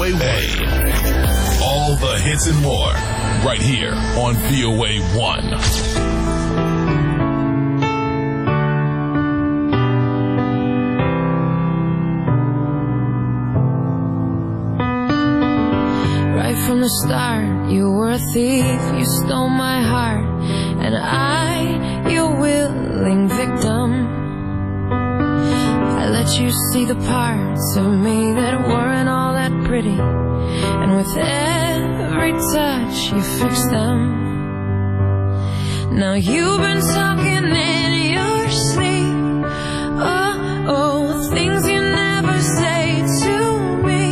VOA1. All the hits and more right here on VOA1. From the start, you were a thief, you stole my heart, and I, your willing victim. I let you see the parts of me that weren't all that pretty, and with every touch you fixed them. Now you've been talking in your sleep, oh, things you never say to me.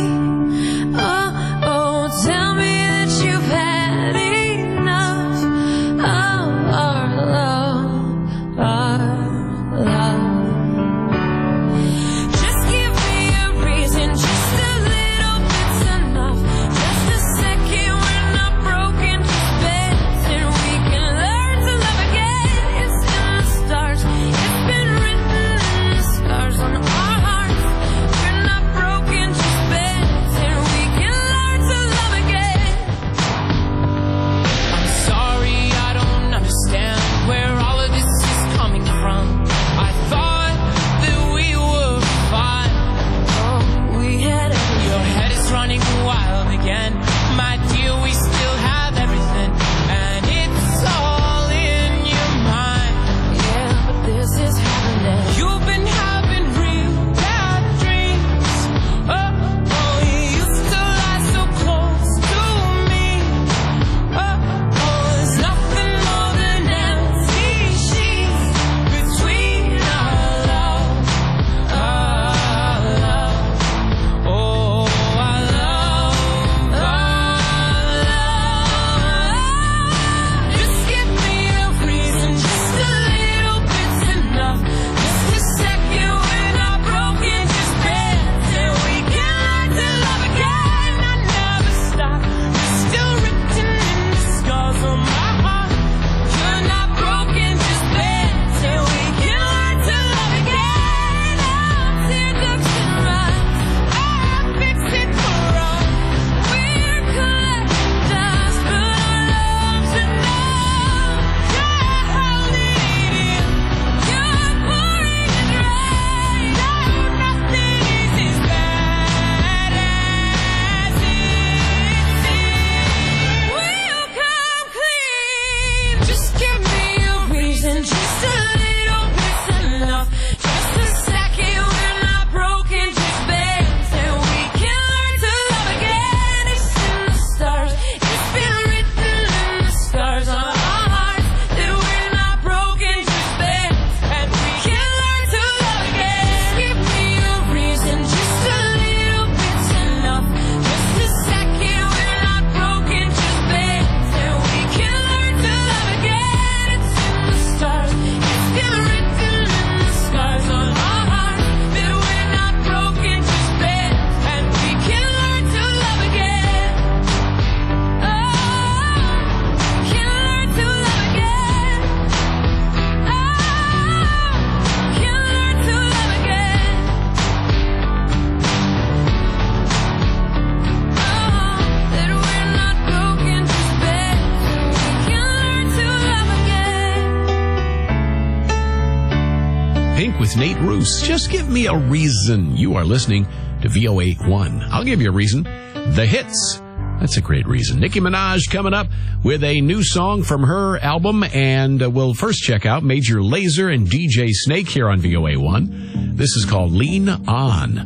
Tell me that you've had enough of our love. Just give me a reason, just a little bit's enough. Just a second, we're not broken, just bends, and we can learn to love again. It's in the stars, it's been written in the scars on our hearts. We're not broken, just bends, and we can learn to love again. I'm sorry, I don't understand where all of this is coming from. I thought that we were fine. Oh, we had everything. Your head is running wild again. My dear, we still have everything, and it's all in your mind. Yeah, but this is happening. You've been having real bad dreams. Oh, you used to lie so close to me. There's nothing more than empty sheets between our love. Oh, our love. Just give me a reason, just a little bit's enough. Just a second, we're not broken, just bends, and we can learn to love again. I never stop, you're still written in the scars on my heart. You're not broken, just bends, and we can learn to love again. Now teardrops can run, I'll fix it for us. We're collecting dust, but our love's enough. You're holding it in, you're pouring it right out. Nothing is as bad as it seems. We'll come clean. Just give me a reason, just a little bit's enough. Just a second, we're not broken, just bends, and we can learn to love again. It's in the stars, it's been written in the scars on our hearts that we're not broken, just bends, and we can learn to love again. Give me a reason, just a little bit's enough. Just a second, we're not broken, just bends, and we can learn to love again. It's in the stars, it's been written in the scars on our hearts that we're not broken, just bends, and we can learn to love again. Oh, can learn to love again. Oh, can learn to love again. That we're not broken, just bends, and we can learn to love again. Pink with Nate Roos. Just give me a reason. You are listening to VOA1. I'll give you a reason. The hits. That's a great reason. Nicki Minaj coming up with a new song from her album, and we'll first check out Major Lazer and DJ Snake here on VOA1. This is called Lean On.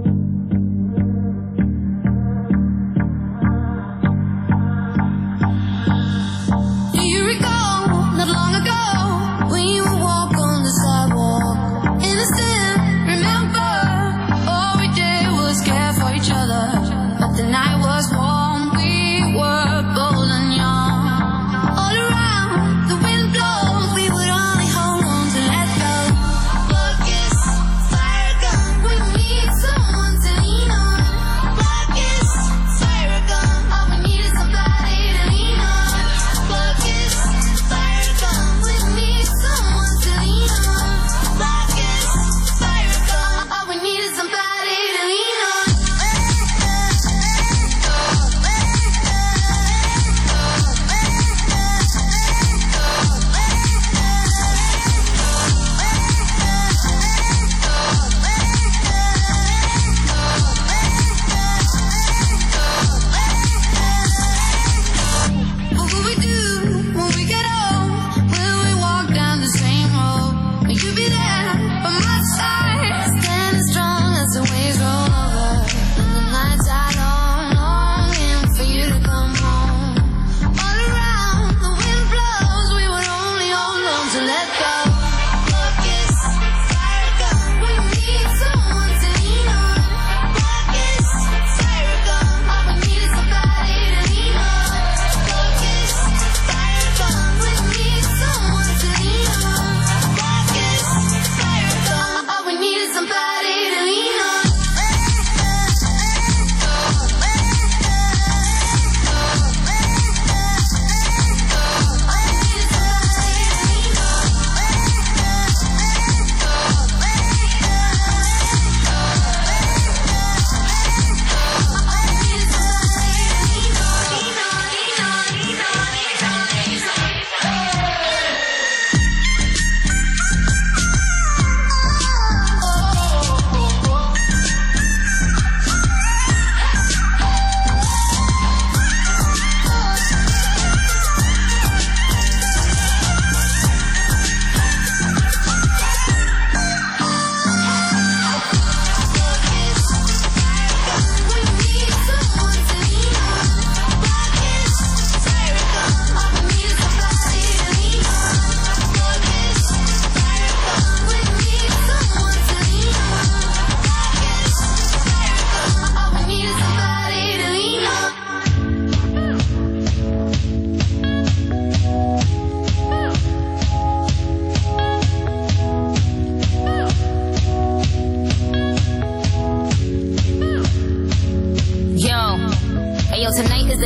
Do you recall not long ago when you would walk on the sidewalk? Innocent, remember, all we did was care for each other. But the night was warm, we were bold and young. All around, the wind blows, we would only hold on to let go. Focus, fire gun, we need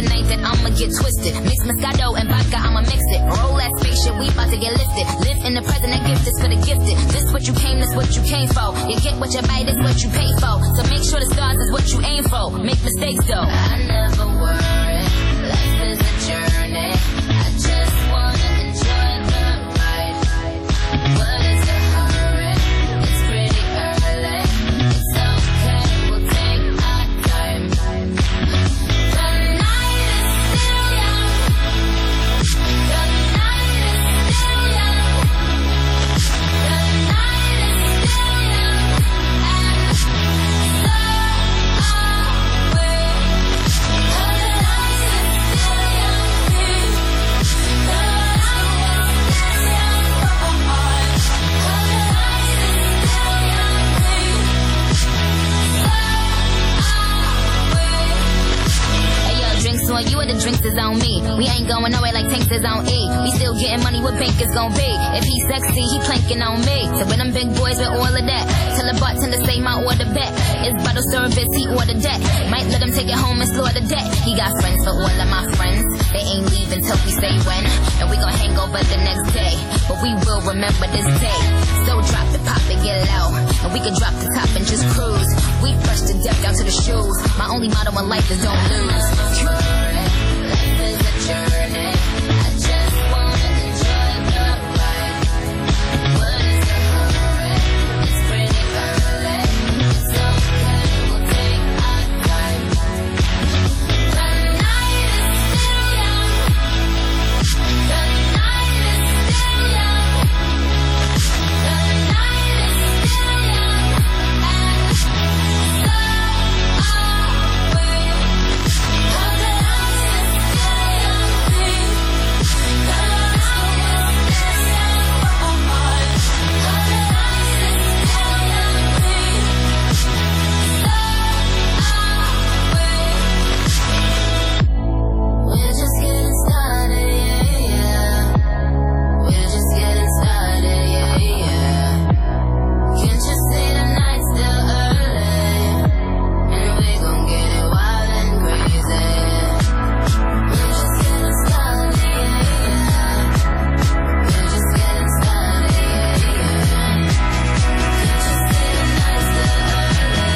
it ain't that I'ma get twisted. Mix Moscato and vodka, I'ma mix it. Roll that spaceship, we about to get lifted. Live in the present, that gift is for the gifted. This what you came, this what you came for. You get what you buy, this what you pay for. So make sure the stars is what you aim for. Make mistakes though. I never worry, life is a journey. I just wanna enjoy the ride. What is the hurry? It's pretty early. It's okay, we'll take our time. The night is still young. The night is still young. The night is still young. And so are we. The night is still young. The night is still young. Hey yo, drinks on you and the drinks is on me. We ain't going nowhere like tanks is on E. We still getting money, what bank is gon' be? If he sexy, he planking on me. So when them big boys with all of that, tell the bartender say my order back. It's bottle service, he ordered that. Might let him take it home and slaughter that. He got friends for all of my friends. They ain't leaving till we say when. And we gon' hang over the next day. But we will remember this day. So drop it, pop it, get low. And we can drop the top and just cruise. We fresh to death down to the shoes. My only motto in life is don't lose. Life is a journey. I just wanna enjoy the ride. What is the hurry? It's pretty early. It's okay, we'll take our time. The night is still young. The night is still young. The night is still young. And so are we. We're just getting started, yeah, yeah. We're just getting started, yeah, yeah. Can't you see the night's still early? And we gon' get it wild and crazy. We're just getting started, yeah, yeah. We're just getting started, yeah, yeah. Can't you see the night's still early?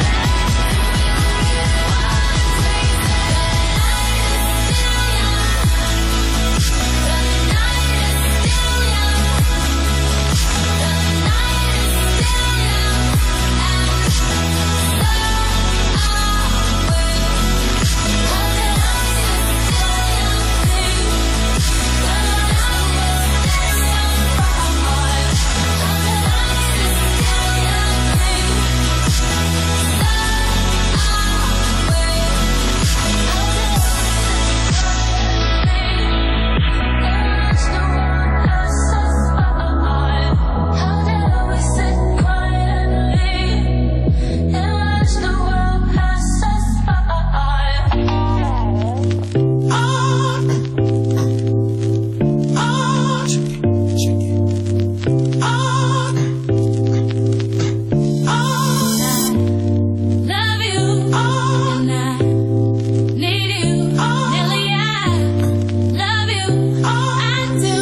Love you, and I need you. Nelly, I love you. I do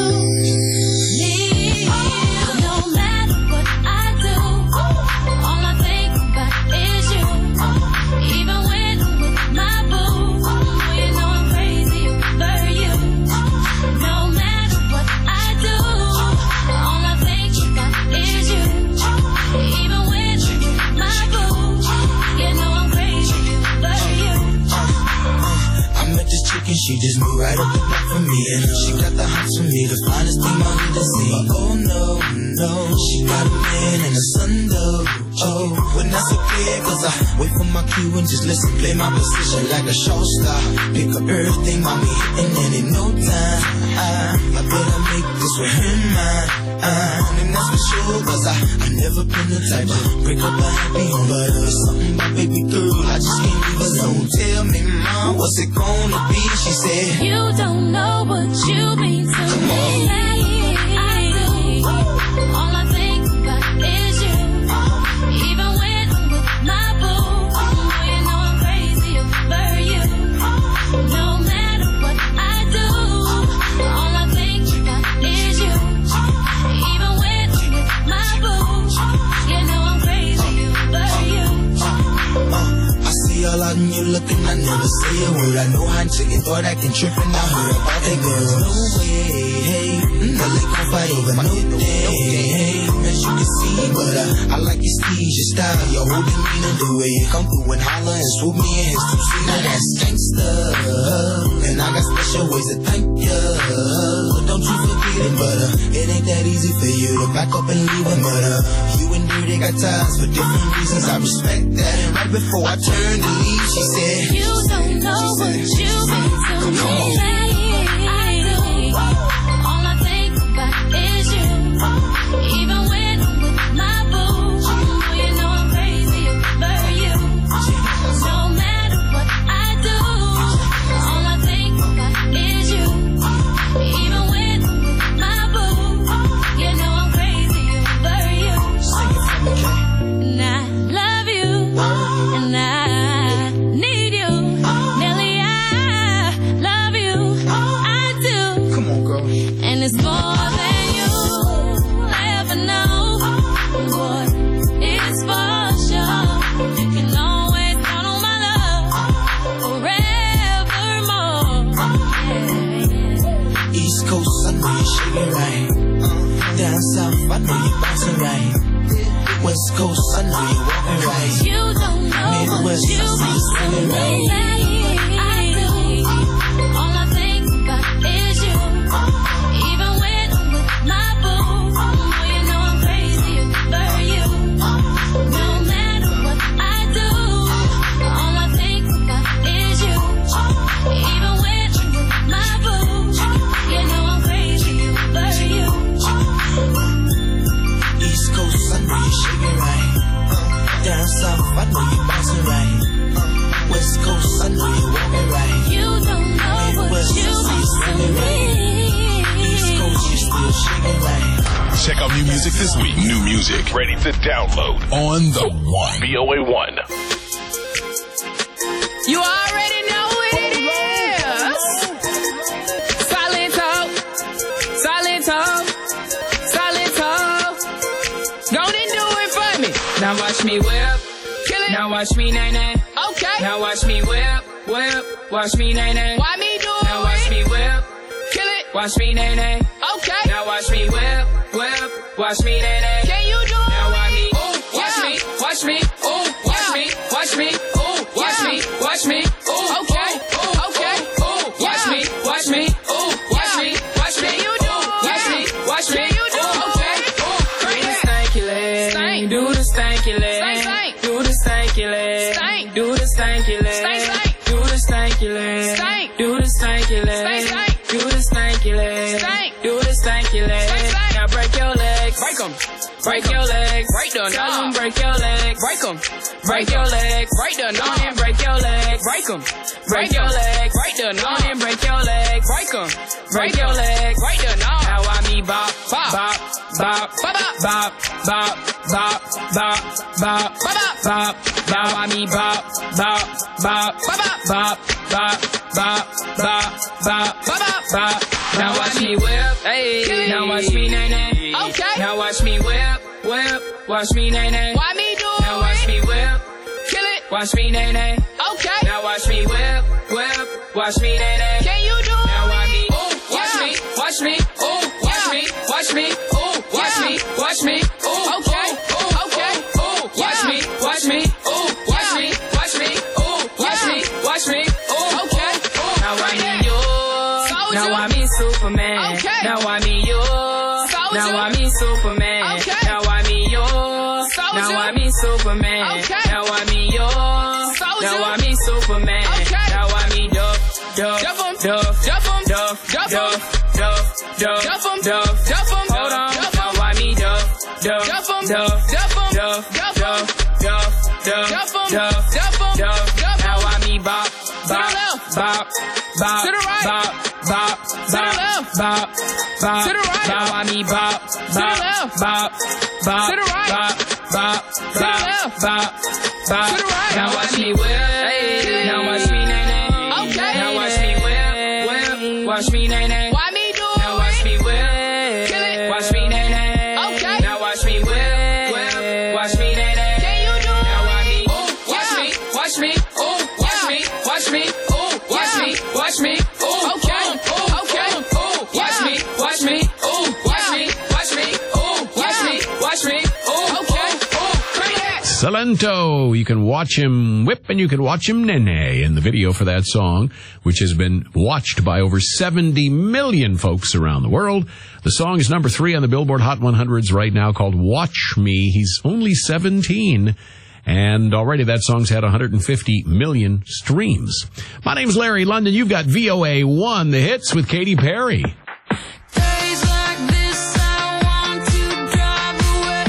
need you. No matter what I do, all I think about is you. Even when I'm with my boo, you know I'm crazy over you. No matter what I do, all I think about is you. Even when I'm with my boo, you know I'm crazy over you. I met this chick and she just moved right up the block for me. And she got the hots for me, the finest thing I need to see. Oh no, no, she got a man and a son though. Oh, when that's okay, cause I wait for my cue and just listen, play my position like a show star. Pick up everything, mommy, and then in no time, I better make this with him mine. And that's for sure, cause I never been the type to break up a happy home. But something about baby girl, I just can't leave alone. Tell me, mom, what's it gonna be? She said, You don't know what you mean to me. I do. All I think about is you. Even when I'm with my boo, you know I'm crazy over you. No all out and you looking, I never say a word. I know how chicken thought acting tripping. I heard about that girl. No way, hey, no they gon' fight over no day, hey, as you can see, but I like your steez, your style, your whole demeanor, the way you come through and holler and swoop me in his two-seater. Now that's gangsta, and I got special ways to thank ya. Don't you forget it, but it ain't that easy for you to back up and leave him, but you and Dirty got ties for different reasons. I respect that. And right before I turned to leave, she said, You don't know what you've been to me. All I think about is you. Even when I'm with my boo, you know I'm crazy over you. No matter what I do, all I think about is you. Even when I'm with my boo, you know I'm crazy over you. And I love you, and I need you. Nelly, I love you, I do. come on, girl. And it's more than you ever know. Boy, it's for sure. You can always count on my love forevermore. Yeah. East Coast, I know you're shaking right. Down south, I know you're bouncing right. West Coast, I know you're walking right. You don't know what Midwest, I you've see you singing right. All I think about is you. Even when I'm with my boo, you know I'm crazy over you. No matter what I do, all I think about is you. Even when I'm with my boo, you know I'm crazy over you. East Coast, I know you're shaking right. Down south, I know you're bouncing right. West Coast, I know you're walking right. You don't know what Midwest, I you've see you been singing right. to East me. Coast, you still shaking right. Check out new music this week. New music ready to download on the One. VOA 1. You already know what it is. Silent talk, silent talk, silent talk. Go and do it for me. Now watch me whip, kill it. Now watch me nay nay. Okay. Now watch me whip, whip. Watch me nay nay. Why me do it? Now watch me whip, kill it. Watch me nay nay. Okay. Now watch me whip, whip. Watch me nay nay. Can you do it? Now watch me, ooh, watch me, watch me, ooh, watch me, watch me, ooh, watch me, watch me, ooh, okay, okay, ooh, watch me, watch me, ooh, watch me, watch me, you do, watch me, watch me, you do, okay, ooh, do the stanky leg, do the stanky leg, do the stanky leg, do the stanky leg, do the stanky leg, do the stanky leg, do the stanky leg, do the stanky leg. Now break your legs, break them. Break your legs, break the knob. Break your legs, break them. Break your legs, break the knob. And break your legs, break them. Break your legs, break the knob. And break your legs, break them. Break your legs, break the knob. Now I me bop, bop, bop, bop, bop, bop, bop, bop, bop, bop, bop. Now I me bop, bop, bop, bop, bop, bop, bop, bop, bop, bop, bop. Now watch me whip, hey. Now watch me nay nay. Okay. Now watch me whip, whip. Watch me nay nay. Why me do it? Now watch me whip, kill it. Watch me nay nay. Okay. Now watch me whip, whip. Watch me nay nay. Can you do it? Now watch me, ooh, watch me, watch me, ooh, watch me, watch me, ooh, watch me, watch me, ooh, okay, okay, ooh, watch me, watch me, ooh, watch me, watch me, ooh, watch me, watch me, ooh, okay. Now I need you. Now I me Superman. Okay. Now I me you. Now I me Superman. Okay. Now I me you. Now I me Superman. Okay. Now I me you. Now I me Superman. Okay. Now I me Duff, Duff, Duff, Duff, Duff, Duff, Duff, Duff, Duff, Duff, Duff. Hold on. Now I me Duff, Duff, Duff, Duff, Duff, Duff, Duff, Duff, Duff, Duff, Duff. Now I me Bop, Bop, Bop, Bop, to the right, Bop, Bop, to the left, Bop, Bop, to the right. Now I me Bop, Bop, Bop, Bop, to the right, Bop, Bop, to the left, Bop, Bop, to the right. Now watch me whip, now watch me nay nay. Okay. Now watch me whip, whip. Watch me nay nay. Why me do it? Now watch me whip, kill it. Watch me nay nay. Okay. Now watch me whip, whip. Watch me nay nay. Can you do it? Now watch me, ooh, watch me, ooh. Salento. You can watch him whip and you can watch him nene in the video for that song, which has been watched by over 70 million folks around the world. The song is number 3 on the Billboard Hot 100s right now, called Watch Me. He's only 17. And already that song's had 150 million streams. My name's Larry London. You've got VOA1, the hits with Katy Perry. Days like this, I want to drive away.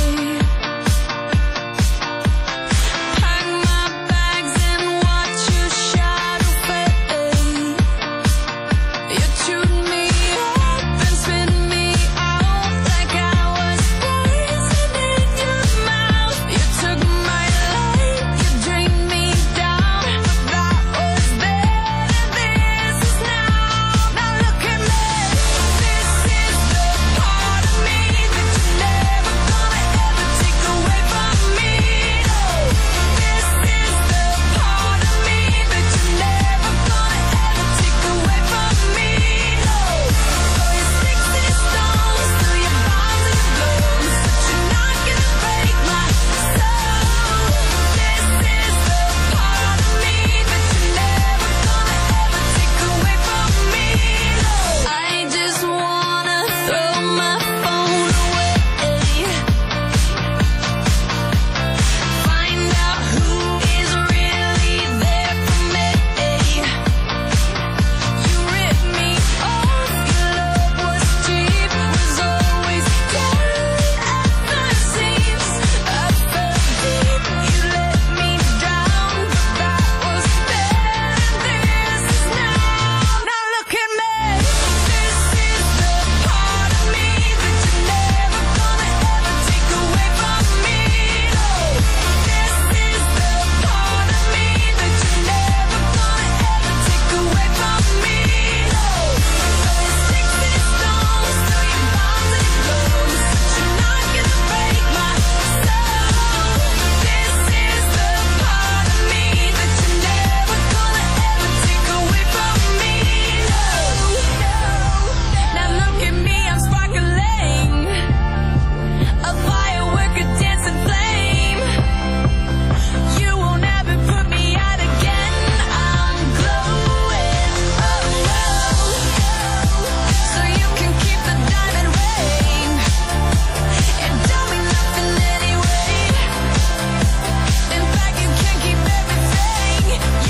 Pack my bags and watch your shadow fade. You chewed me up and spit me out like I was poison in your mouth. You took my life, you drained me down, but that was then and this is now. Now look at me. This is the part of me that you're never gonna ever take away from me. No, this is the part of me that you're never gonna ever take away from me. No, throw your sticks and your stones, throw your bombs and your blows, but you're not gonna break my soul. This is the part of me that you're never gonna ever take away from me. No, I just wanna throw my phone away. Find out who is really there for me. You ripped me off, your love was cheap, was always dead at the seams. I fell deep, you let me drown, but that was then and this is now. Now look at me. This is the part of me that you're never gonna ever take away from me. No, this is the part of me that you're never gonna ever take away from me. No, throw your sticks and your stones, throw your bombs and your blows, but you're not gonna break my soul. This is the part of me that you're never gonna ever take away from me. No, now look at me, I'm sparkling, a firework, a dancing flame. You won't ever put me out again. I'm glowing, so you can keep the diamond ring. It don't mean nothing anyway. In fact, you can keep everything.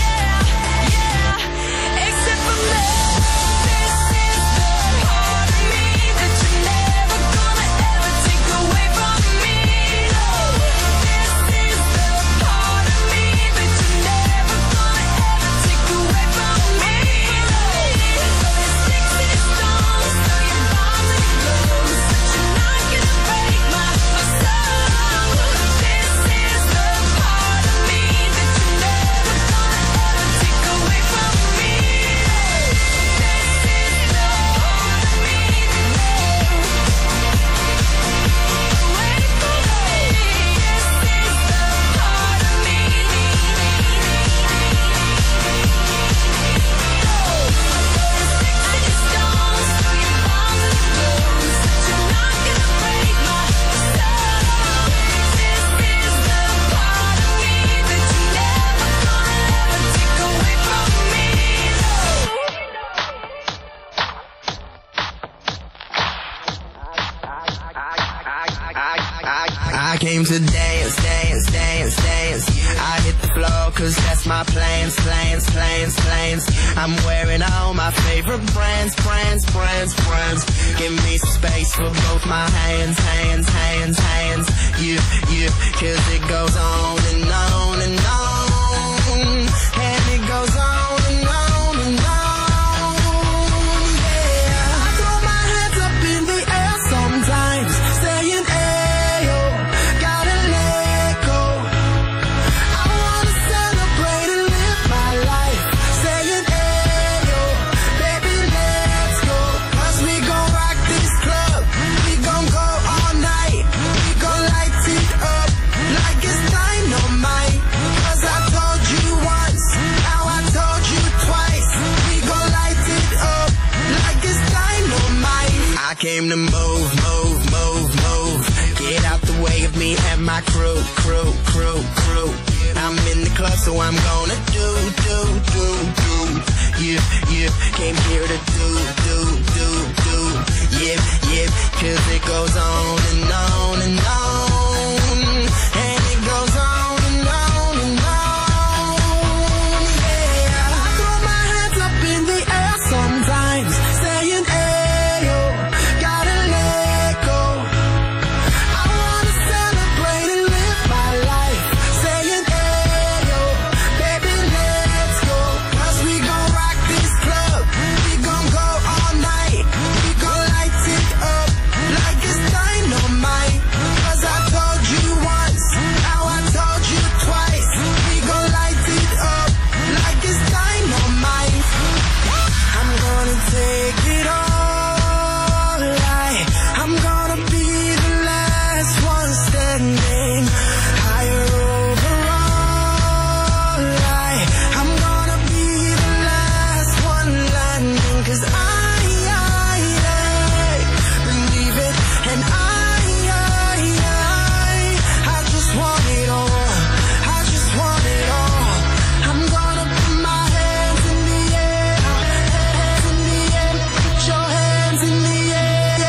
Yeah, except for me. This is the part of me that you're never gonna ever take away from me. No, this is the part of me that you're never gonna ever take away from me. No, throw your sticks and your stones, throw your bombs and your blows, but you're not gonna break my soul. This is the part of me that you're never gonna ever take away from me. This is the part of me that away from me. This is the part of me. Throw your sticks and your stones, throw your bombs and your blows, but you're not gonna break my soul. This is the part of me that you're never gonna ever take away from me. I came to dance, dance, dance, dance. I hit the floor cause that's my plans, plans, plans, plans. I'm wearing all my favorite brands, brands, brands, brands. Give me some space for both my hands, hands, hands, hands. You, cause it goes on and on and on. And it goes on and on and on. Yeah, I throw my hands up in the air sometimes, saying, ayo, gotta let go. I wanna celebrate and live my life, saying, ayo, baby, let's go. Cause we gon' rock this club, we gon' go all night, we gon' light it up like it's dynamite. Cause I told you once, now I told you twice, we gon' light it up like it's dynamite. I came to move, move, move, move. Get out the way of me and my my crew. I'm in the club, so I'm gonna do. Yeah, came here to do. Yeah, 'cause it goes on and on and on. And it goes on and on and on. Yeah, I throw my hands up in the air sometimes, saying, ayo, gotta let go. I wanna celebrate and live my life, saying, ayo, baby, let's go. 'Cause we gon' rock this club, we gon' go all night, we gon' light it up like it's dynamite. 'Cause I told you once, now I told you twice, we gon' light it up like it's dynamite. I'm gonna take it all, I'm gonna be the last one standing, higher overall, I'm gonna be the last one landing. 'Cause I believe it, and I just want it all, I just want it all. I'm gonna put my hands in the air, hands in the air, put your hands in the air.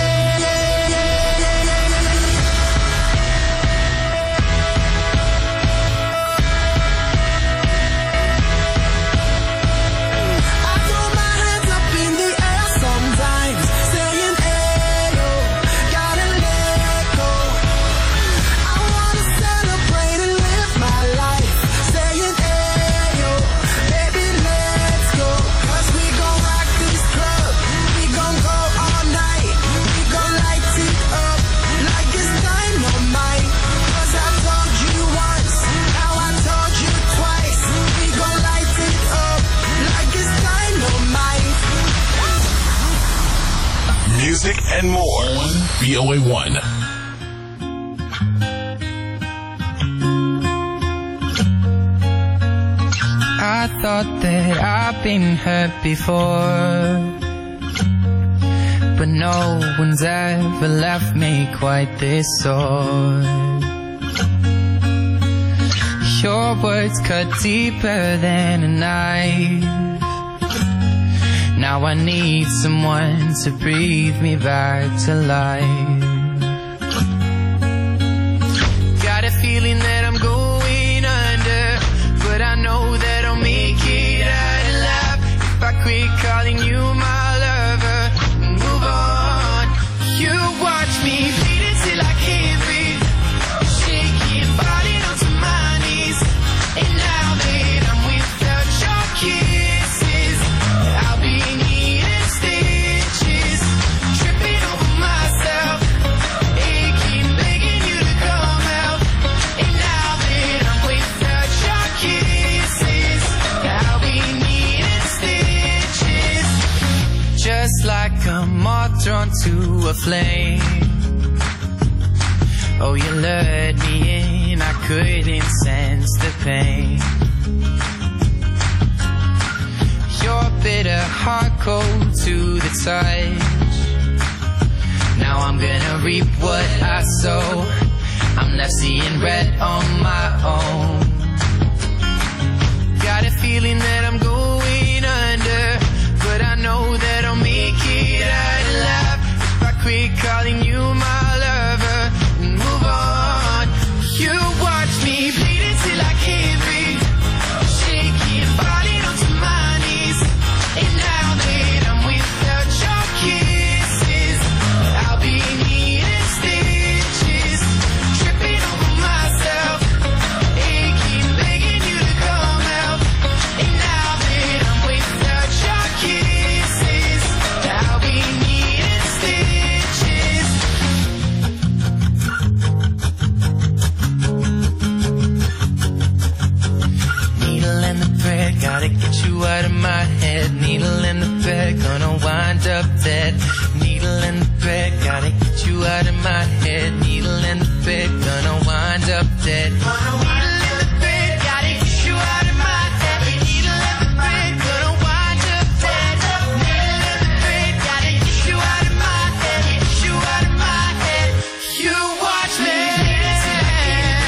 I throw my hands up in the air sometimes, saying, ayo, gotta let go. I wanna celebrate and live my life, saying, ayo, baby, let's go. 'Cause we gon' rock this club, we gon' go all night, we gon' light it up like it's dynamite. 'Cause I told you once, now I told you twice, we gon' light it up like it's dynamite. Music and more on VOA1. I thought that I've been hurt before, but no one's ever left me quite this sore. Your words cut deeper than a knife. Now I need someone to breathe me back to life. Got a feeling that I'm going under, but I know that I'll make it out alive if I quit calling you my lover and move on. You watch me bleed until I can't breathe, shaking, falling onto my knees. And now that I'm without your kisses, I'll be needing stitches, tripping over myself, aching, begging you to come out. And now that I'm without your kisses, I'll be needing stitches, just like a moth drawn to a flame. Oh, you lured me in, I couldn't sense the pain. Your bitter heart cold to the touch. Now I'm gonna reap what I sow, I'm left seeing red on my own. Got a feeling that I'm going under, but I know that I'll make it out alive if I quit calling you my lover and move on. You watch me bleed until I can't breathe, shaking, falling onto my knees. And now that I'm without your kisses, I'll be needing stitches, tripping over myself, aching, begging you to come out. And now that I'm without your kisses, I'll be needing stitches. Needle in the thread, gotta get you out of my head. Needle in the thread, gonna wind up dead. Needle in the thread, gotta get you out of my head. Needle in the thread, gonna wind up dead. Needle in the thread, gotta get you out of my head. Needle in the thread, gonna wind up dead. Needle in the thread, gotta get you out of my head. Get you out of my head. You watch me.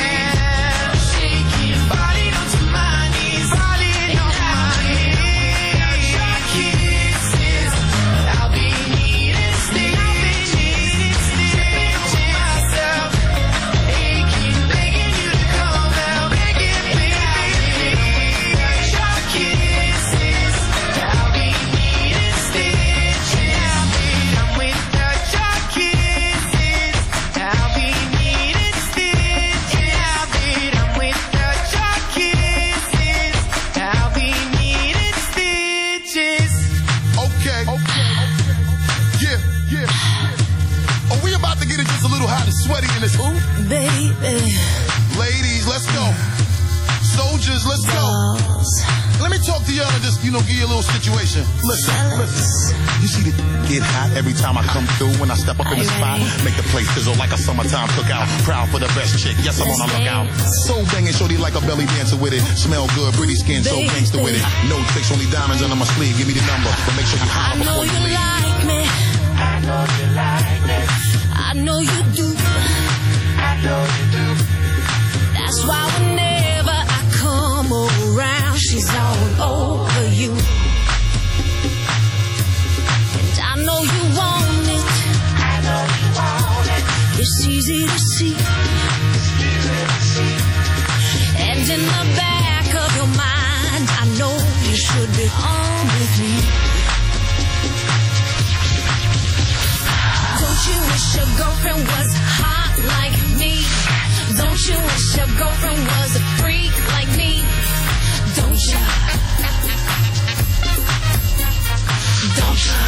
let's go. Let me talk to y'all and just, give you a little situation. Listen. You see the get hot every time I come through when I step up in the spot. Make the place fizzle like a summertime cookout. Proud for the best chick. Yes, I'm on a lookout. So banging, shorty like a belly dancer with it. Smell good, pretty skin, so gangster with it. No tricks, only diamonds under my sleeve. Give me the number, but make sure you holler before you leave. Like me. I know you like me. I know you do. I know you do. That's why whenever I come around, she's all over you. And I know you want it. I know you want it. It's easy to see. And in the back of your mind, I know you should be on with me. Don't you wish your girlfriend was hot like me? Don't you wish your girlfriend was a freak like me? Don't you? Don't you?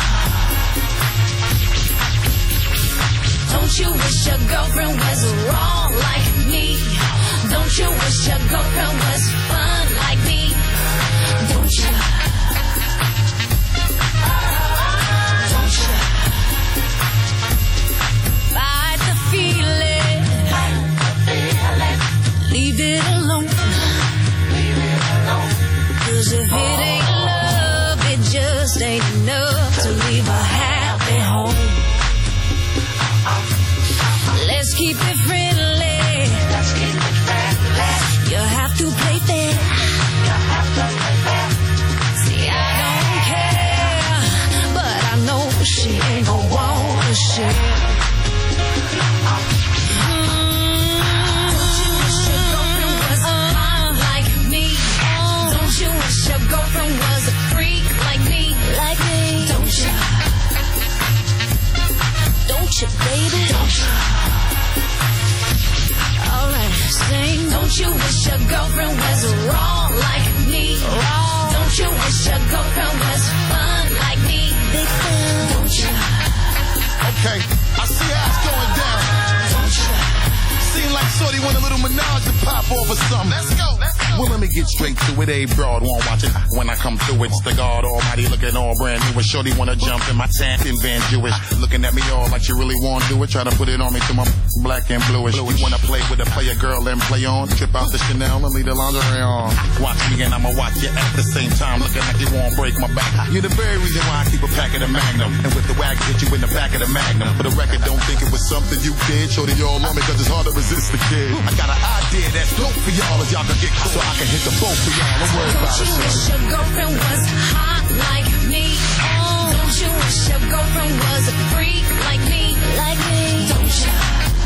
Don't you wish your girlfriend was raw like me? Don't you wish your girlfriend was fun like me? Don't you? Don't you? Fight the feeling. Leave it alone. Cause if it ain't love, it just ain't enough to leave a happy home. Let's keep it friendly. You have to play fair. See, I don't care, but I know she ain't gon' wanna share. Don't you wish your girlfriend was hot like me? Don't you wish your girlfriend was a freak like me? Like me? Don't you? Don't you, baby? Don't you? Alright, sing. Don't you wish your girlfriend was raw like me? Raw. Don't you wish your girlfriend was fun like me? Big fun. Don't you? Okay, I see how it's going down. Don't you? Seem like shorty want a little menage to pop off or something. Let's go. Well, let me get straight to it. A broad won't watch it. When I come through, it's the God Almighty looking all brand new. A shorty wanna jump in my tent in Van Jewish. Looking at me all like you really wanna do it. Try to put it on me to my black and bluish. You wanna play with a player girl and play on. Trip out the Chanel and leave the lingerie on. Watch me and I'ma watch you at the same time. Looking like you won't break my back. You're the very reason why I keep a pack of the Magnum. And with the wag, hit you in the back of the Magnum. For the record, don't think it was something you did. Shorty all on me cause it's hard to resist the kid. I got an idea that's dope for y'all as y'all can get caught. So I can hit the boat for y'all. Don't worry about it, Don't you wish your girlfriend was hot like me? Don't you wish your girlfriend was a freak like me? Like me? Don't you?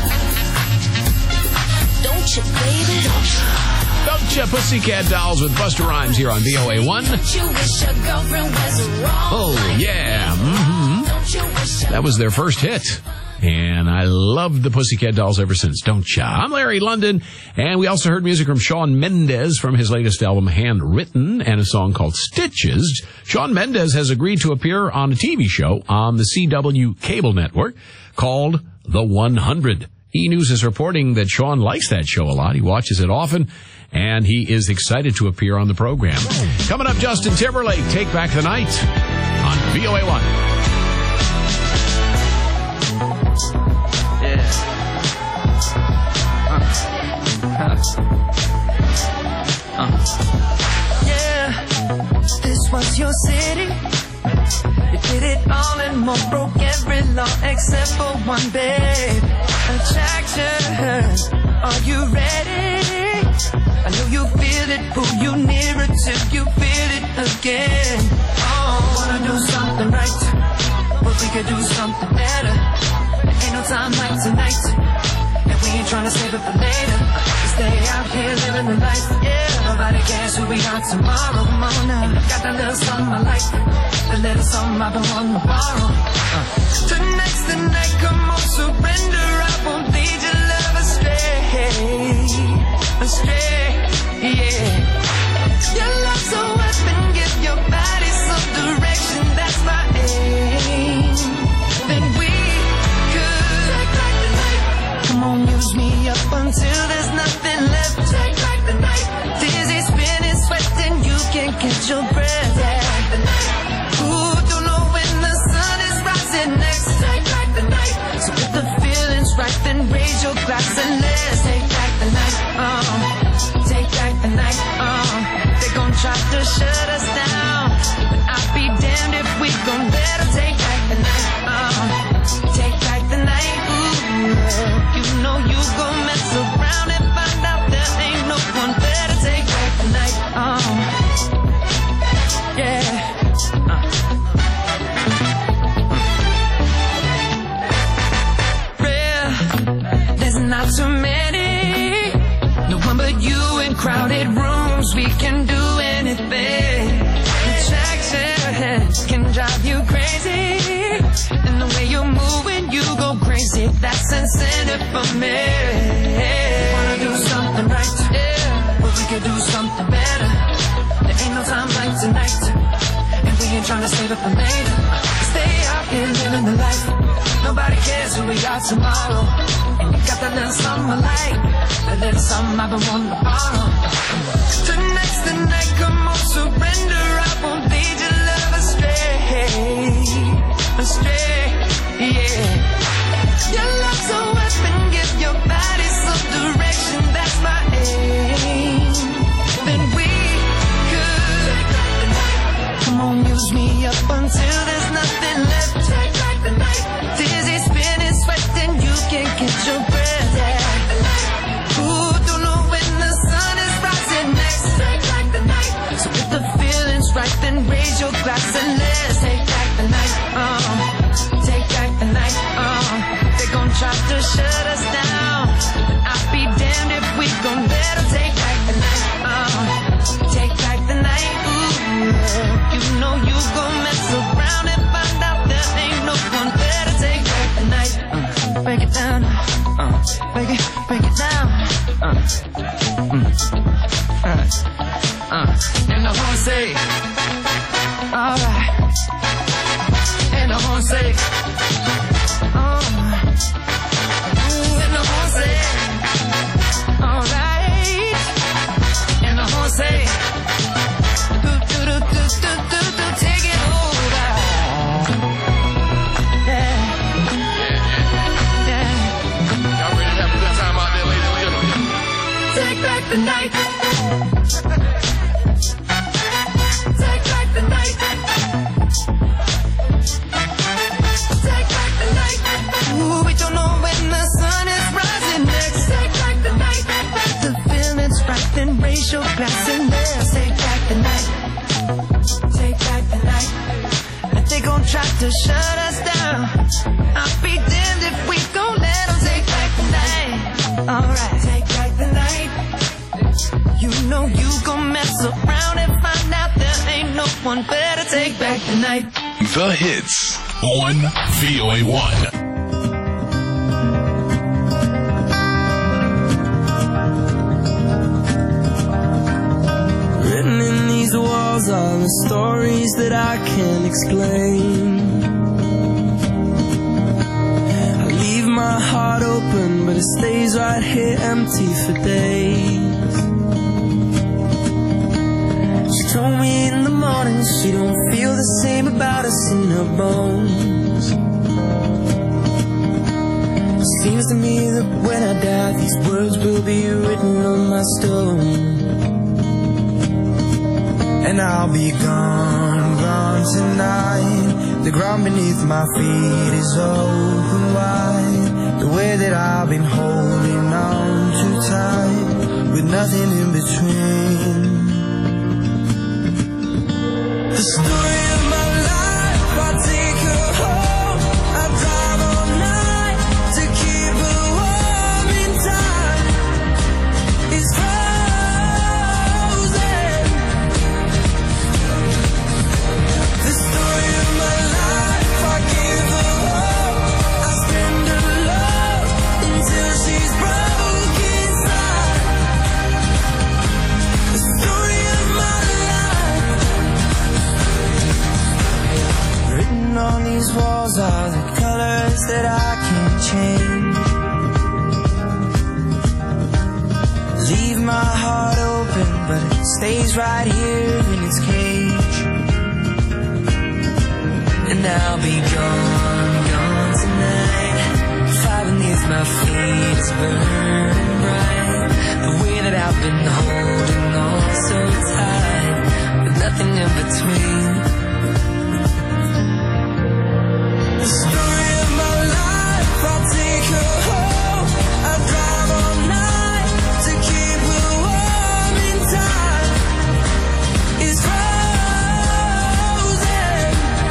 Don't you, baby? Don't you? Don't you, Pussycat Dolls with Busta Rhymes here on VOA1. Don't you wish your girlfriend was raw? Oh, yeah. Mm-hmm. Don't you wish your That was their first hit. And I loved the Pussycat Dolls ever since, don't ya? I'm Larry London, and we also heard music from Shawn Mendes from his latest album, Handwritten, and a song called Stitches. Shawn Mendes has agreed to appear on a TV show on the CW cable network called The 100. E! News is reporting that Shawn likes that show a lot. He watches it often, and he is excited to appear on the program. Coming up, Justin Timberlake, Take Back the Night on VOA1. Yeah, this was your city. You did it all and more, broke every law except for one, babe. Attraction, are you ready? I know you feel it, pull you nearer till you feel it again. Oh, wanna do something right, but we could do something better. Ain't no time like tonight, and we ain't trying to save it for later. Stay out here living the life, yeah. Nobody cares who we are tomorrow. Come on now, got that little something I like, the little something I've been wanting to borrow. Tonight's the night, come on, surrender. I won't lead your love astray, astray, yeah. Your love's a weapon, give your body some direction. That's my aim. Then we could take back the night. Come on, use me up until there's nothing left. Take back the night. Dizzy spinning, shut us down. But I'd be damned if we gon' let her take back the night. Take back the night. Ooh, you know you gon' mess around and find out there ain't no one better. Take back the night. Yeah. There's not too many. No one but you in crowded rooms. We can do anything. Attraction can drive you crazy. And the way you're moving, you go crazy. That's incentive for me. Wanna do something right, yeah, but we could do something better. There ain't no time like tonight, and we ain't trying to save it for later. Stay out here living the life. Nobody cares who we are tomorrow. And you got that little something I like, that little something I've been wanting to borrow. Tonight's the night, come on, surrender. I won't lead your love astray, astray, yeah. Your love's a weapon, give your body some direction. That's my aim. Then we could come on, use me up until there's nothing left. Take back the night. Dizzy, spinning, sweating, you can't catch your breath. Yeah. Ooh, don't know when the sun is rising next. Take back the night. So if the feeling's right, then raise your glass and let's take back the night. Take back the night. They gon' try to shut us down, but I'll be damned if we gon' let them take back the night. Take back the night. Ooh, you know you gon' mess around and find out there ain't no one better. Take back the night. Break it down. Break it down. And the horn say, alright. And the horn say, and the horn say, alright. And the horn say, take it over. Yeah. Y'all ready to have a good time out there, ladies and gentlemen? Take back the night. Take back the night. Take back the night. Ooh, we don't know when the sun is rising next. Take back the night. The feeling's right, then raise your glass and let's take back the night. Take back the night. If they gon' try to shut us down, I'll be damned if we gon' let them take back the night. Alright, take back the night. You know you gon' mess around and find out there ain't no one better. Take back the night. The hits on VOA1. Written in these walls are the stories that I can't explain. I leave my heart open, but it stays right here empty for days. She told me in the morning she don't feel the same about us in her bones. Seems to me that when I die, these words will be written on my stone. And I'll be gone, gone tonight. The ground beneath my feet is open wide. The way that I've been holding on too tight, with nothing in between. The story of my life, I take her home. I drive all night to keep her warm in time. It's frozen. The story of my life, I give her hope. I spend her love until she's broke inside. The story of my life. Written on these walls are the colors that I can't change. Leave my heart open, but it stays right here in its cage. And I'll be gone, gone tonight. Fire beneath my feet is burning bright. The way that I've been holding on so tight, with between. The story of my life, I'll take her home. I'll drive all night to keep her warm in time. It's frozen.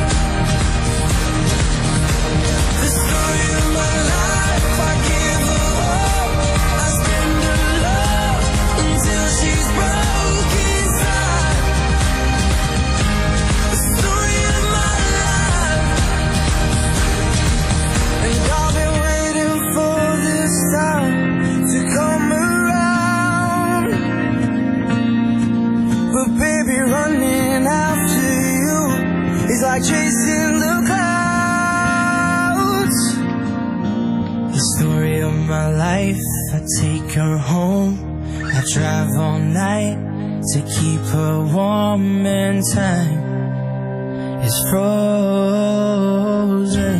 The story of my life, I give her hope. I spend her love until she's broken inside. The story of my life. And I've been waiting for this time to come around. But baby, running after you is like chasing the clouds. The story of my life, I take her home. I drive all night to keep her warm and time is frozen.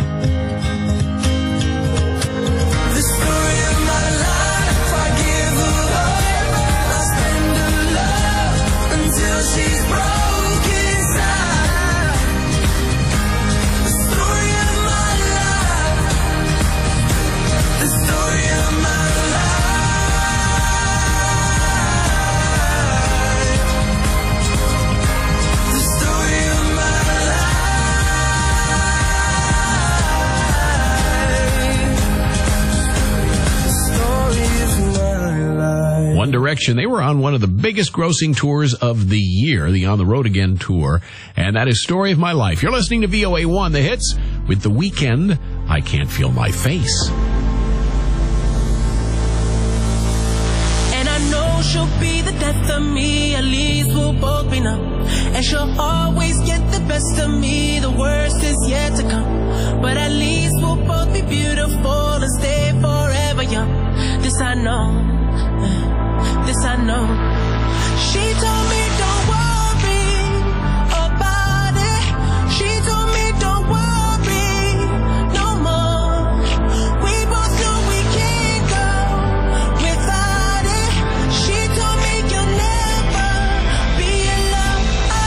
The story of my life, I give her hope. I spend her love until she's broken inside. The story of my life. The story of my life. The story of my life. The story of my life. One Direction, they were on one of the biggest grossing tours of the year, the On the Road Again tour, and that is Story of My Life. You're listening to VOA1, The Hits, with The Weeknd, I Can't Feel My Face. And I know she'll be the death of me, at least we'll both be numb. And she'll always get the best of me, the worst is yet to come. But at least we'll both be beautiful and stay forever young. This I know, this I know. She told me don't worry about it. She told me don't worry no more. We both know we can't go without it. She told me you'll never be alone.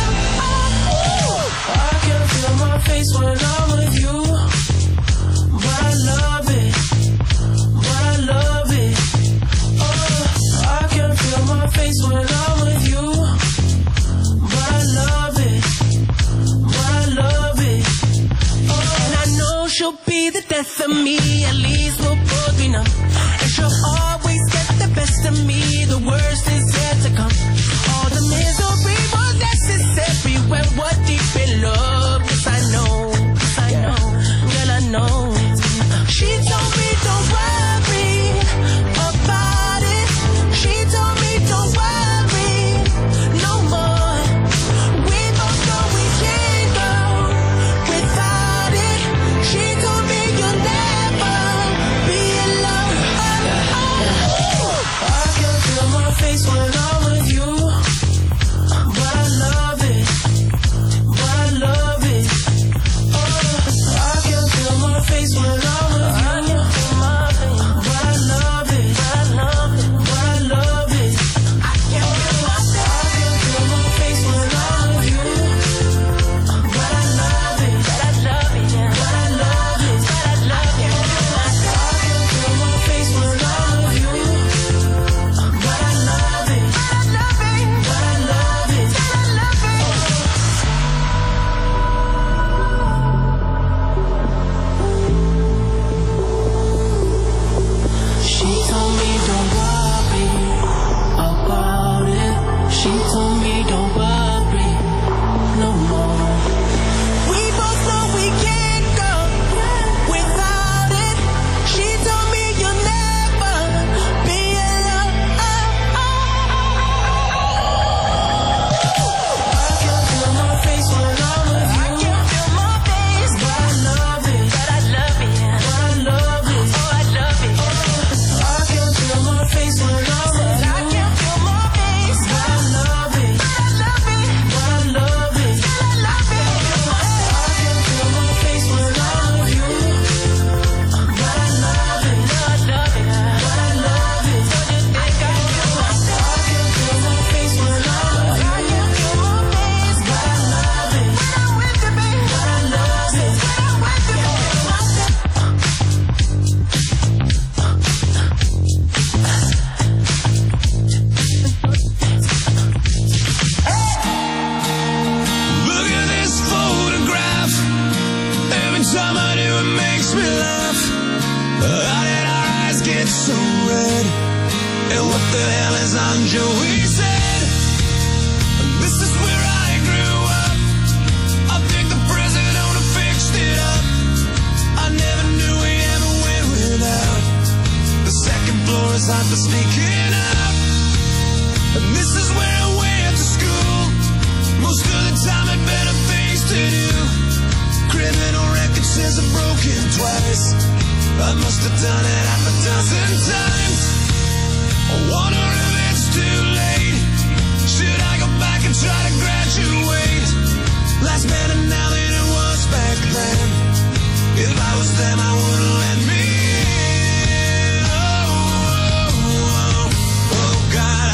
I can feel my face when I'm with you, but I love it, but I love it. I can feel my face when I'm with you, but I love it, but I love it. And I know she'll be the death of me, at least we'll both be numb. And she'll always get the best of me, the worst is yet to come. All the misery was necessary when we're deep in love. Cause I know, girl I know. She told me don't worry about it. She told me don't worry no more. We both know we can't go without it. She told me you'll never be alone. I can feel my face when the hell is on Joey said? This is where I grew up. I think the president owner fixed it up. I never knew we ever went without. The second floor is hot for sneaking up. And this is where I went to school. Most of the time had better things to do. Criminal record says I've broken twice. I must have done it half a dozen times. I wonder if it's too late. Should I go back and try to graduate? Life's better now than it was back then. If I was them, I wouldn't let me in. Oh, God,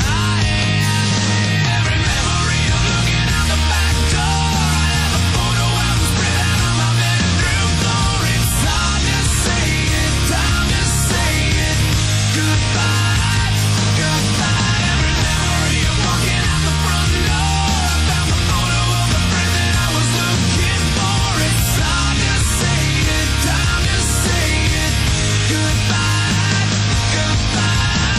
every memory of looking out the back door. I have a photo album spread out on my bedroom floor. It's hard to say it, time to say it. Goodbye, goodbye. Every memory of walking out the front door. I found the photo of the friend that I was looking for. It's hard to say it, time to say it. Goodbye, goodbye.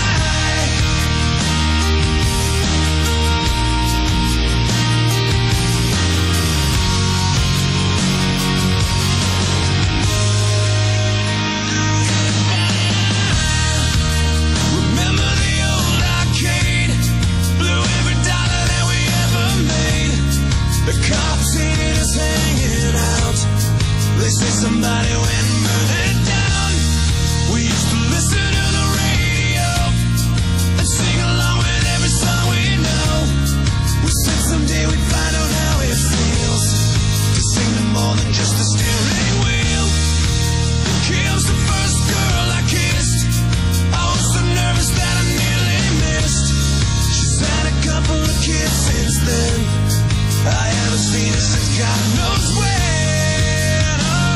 Remember the old arcade? Blew every dollar that we ever made. The cops seen us hanging out. They say somebody went and burned it down. We used to listen to the radio and sing along with every song we know. We said someday we'd find out how it feels to sing to more than just a steering wheel. Kim's the first girl I kissed. I was so nervous that I nearly missed. She's had a couple of kids since then. I haven't seen her since God knows when.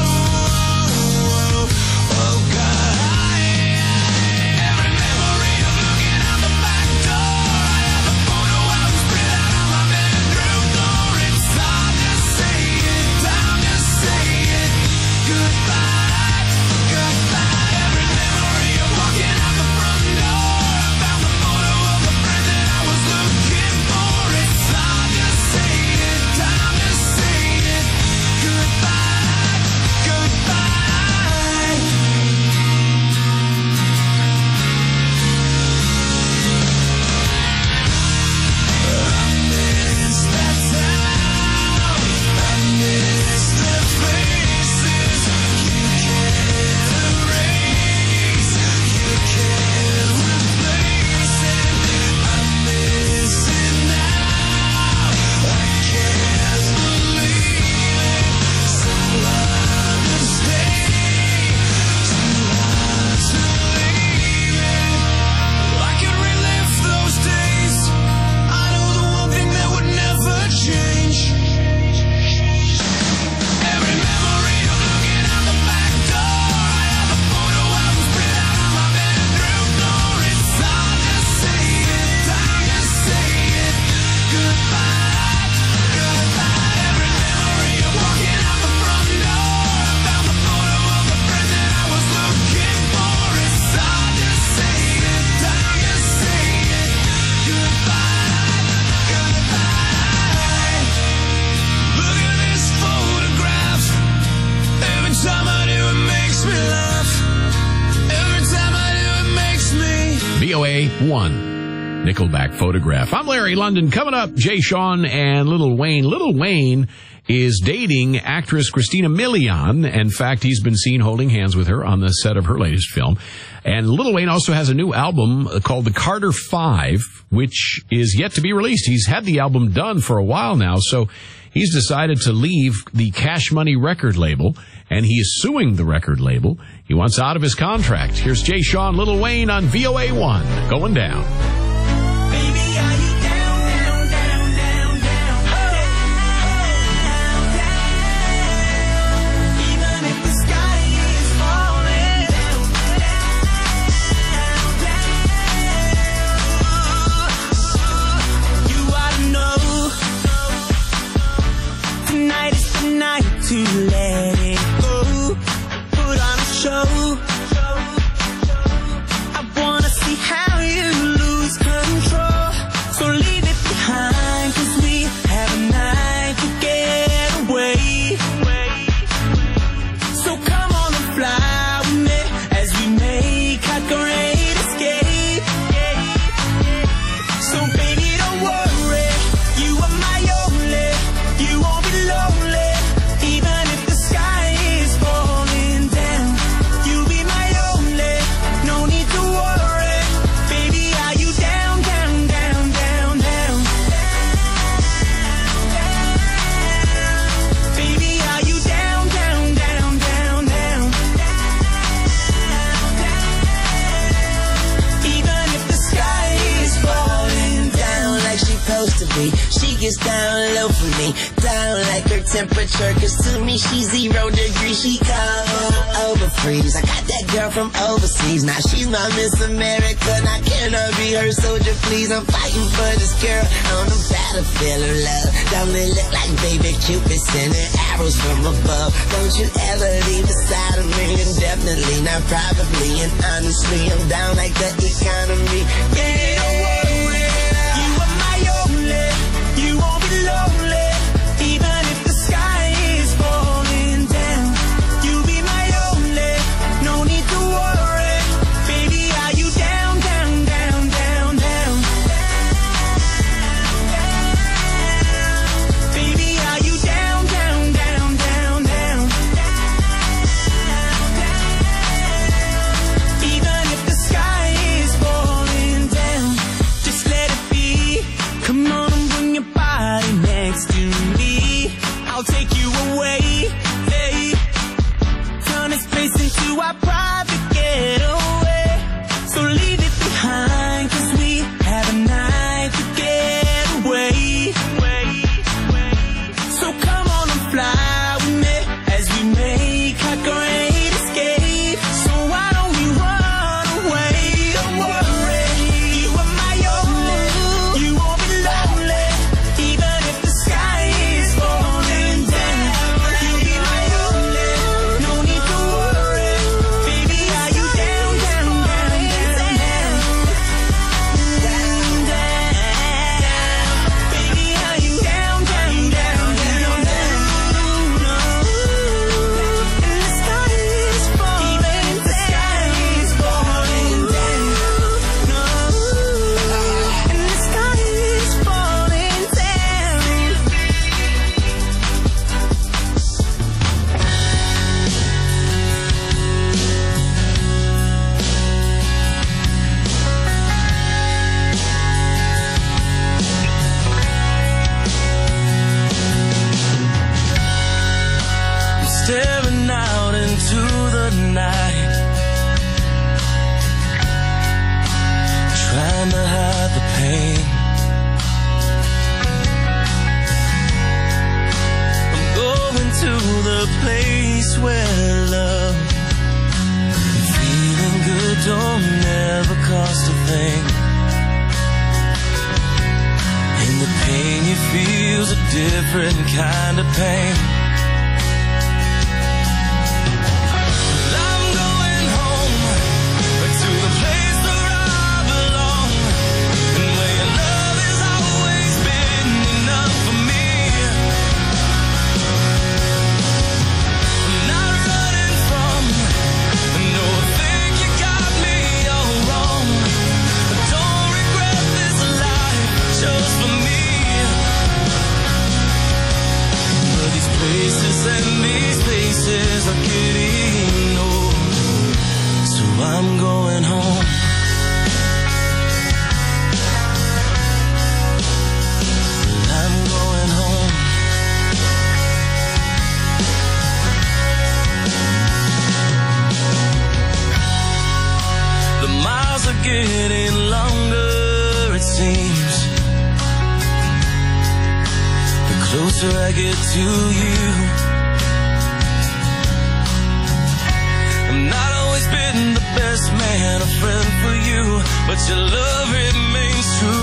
Oh, God, every memory of looking out the back door. I have a photo album spread out on my bedroom floor. It's hard to say it, time to say it. Goodbye, goodbye. Every memory of walking out the front door. I found the photo of the friend that I was looking for. It's hard to say it, time to say it. Goodbye, goodbye. I miss that town. I miss the faces you can't erase, you can't replace it. I miss it now. I can't believe it. So hard to stay, too hard to leave it. I can relive those days. I know the one thing that would never change. Every memory of looking out the back door. I have a photo album spread out on my bedroom floor. It's hard to say it, time to say it. Goodbye, goodbye. Every memory of walking out the front door. I found the photo of the friend that I was looking for. It's hard to say it, time to say it. Goodbye, goodbye. Look at this photograph. Every time I do, it makes me laugh. Every time I do, it makes me. VOA 1, Nickelback Photograph. I'm Larry London. Coming up, Jay Sean and Lil Wayne. Lil Wayne is dating actress Christina Milian. In fact, he's been seen holding hands with her on the set of her latest film. And Lil Wayne also has a new album called The Carter 5, which is yet to be released. He's had the album done for a while now, so he's decided to leave the Cash Money record label, and he is suing the record label. He wants out of his contract. Here's Jay Sean, Lil Wayne on VOA 1. Going down. Baby, are you down, down, down, down, down, down, down? Even if the sky is falling down, down, down. You ought to know tonight is the night to let it go. Put on a show. I wanna see how you lose down low for me. Down like her temperature, cause to me she's 0 degrees. She cold, over freeze. I got that girl from overseas. Now she's my Miss America. Now can I be her soldier, please? I'm fighting for this girl on the battlefield of love. Don't it look like baby Cupid sending arrows from above? Don't you ever leave the side of me, and definitely not probably. And honestly, I'm down like the economy. Yeah, don't worry, you are my only. You won't be lonely, even if the sky is falling down. You be my only, no need to worry. Baby, are you down, down, down, down, down? Baby, are you down, down, down, down, down? Even if the sky is falling down, just let it be. Come on and bring your body next to me. I'll take you away, hey. Turn this place into our private getaway. So leave it behind, cause we have a night to get away. So come on and fly with me as we make our great escape. So why don't we run away? Don't worry, you are my only. You won't be lonely, even if the sky is falling down. You'll be my only, no need to worry. Baby, are you down, down, down, down, down? Down, down. Baby, are you down, down, down, down, down? No. And the sky is falling down. Even if the sky is falling down. No. And the sky is falling down. I'm staring out into the night, trying to hide the pain. I'm going to the place where love and feeling good don't never cost a thing. And the pain you feel's a different kind of pain. I'm going home to the place where I belong, and where your love has always been enough for me. I'm not running from, no, I think you got me all wrong. I don't regret this life chose for me. But these places and these places are getting old, so I'm going home. I'm going home. The miles are getting longer, it seems. The closer I get to you, I've not always been the best man, a friend for you, but your love remains true.